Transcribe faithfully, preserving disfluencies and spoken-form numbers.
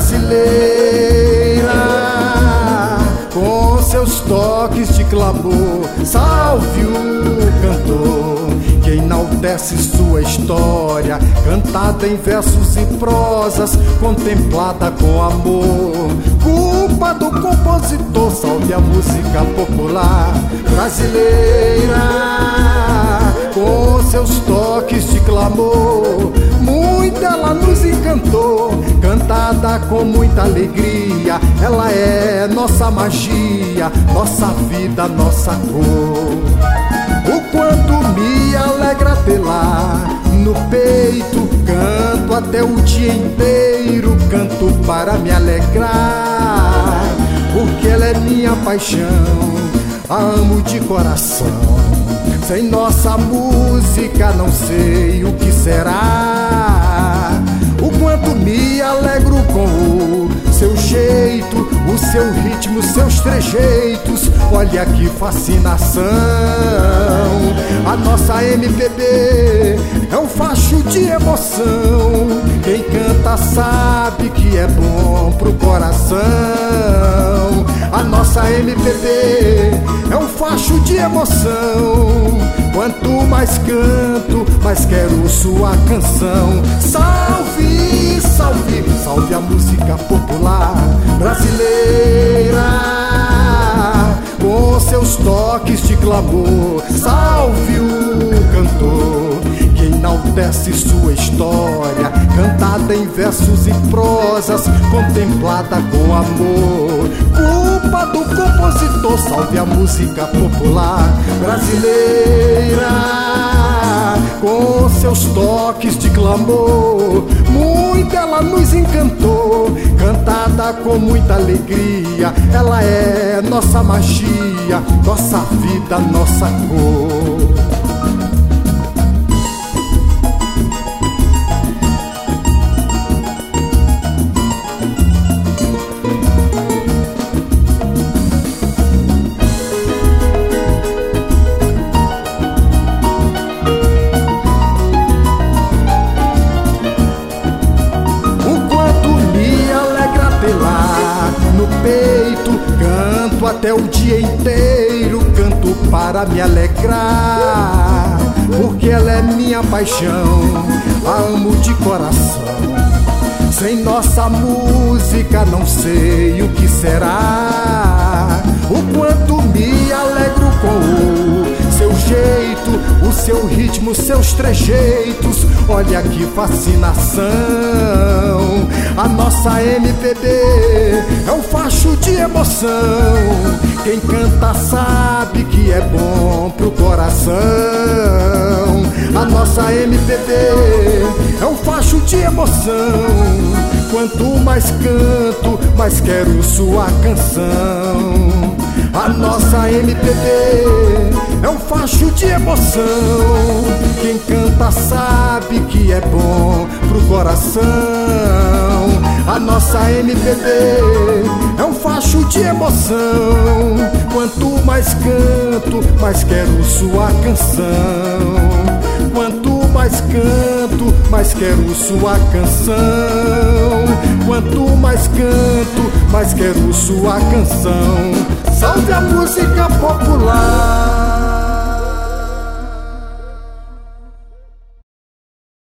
brasileira, com seus toques de clamor. Salve o cantor que enaltece sua história, cantada em versos e prosas, contemplada com amor. Culpa do compositor, salve a música popular brasileira, com seus toques de clamor. Muito ela nos encantou, cantada com muita alegria. Ela é nossa magia, nossa vida, nossa cor. O quanto me alegra tê-la no peito, canto até o dia inteiro, canto para me alegrar, porque ela é minha paixão, a amo de coração. Sem nossa música não sei o que será. O quanto me alegro com o seu jeito, o seu ritmo, seus trejeitos. Olha que fascinação. A nossa M P B é um facho de emoção. Quem canta sabe que é bom pro coração. A nossa M P B é um facho de emoção. Quanto mais canto, mais quero sua canção. Salve, salve, salve a música popular brasileira, com seus toques de clamor. Salve o cantor que enaltece sua história, cantada em versos e prosas, contemplada com amor. Culpa do compositor, salve a música popular brasileira, com seus toques de clamor. Muito ela nos encantou, cantada com muita alegria. Ela é nossa magia, nossa vida, nossa cor. Canto até o dia inteiro, canto para me alegrar, porque ela é minha paixão, a amo de coração. Sem nossa música não sei o que será. O quanto me alegro com o seu jeito, o seu ritmo, seus trejeitos. Olha que fascinação. A nossa M P B é um facho de emoção. Quem canta sabe que é bom pro coração. A nossa M P B é um facho de emoção. Quanto mais canto, mais quero sua canção. A nossa M P B é um facho de emoção. Quem canta sabe que é bom pro coração. A nossa M P B é um facho de emoção. Quanto mais canto, mais quero sua canção. Quanto mais canto, mais quero sua canção. Quanto mais canto, mais quero sua canção. Salve a música popular.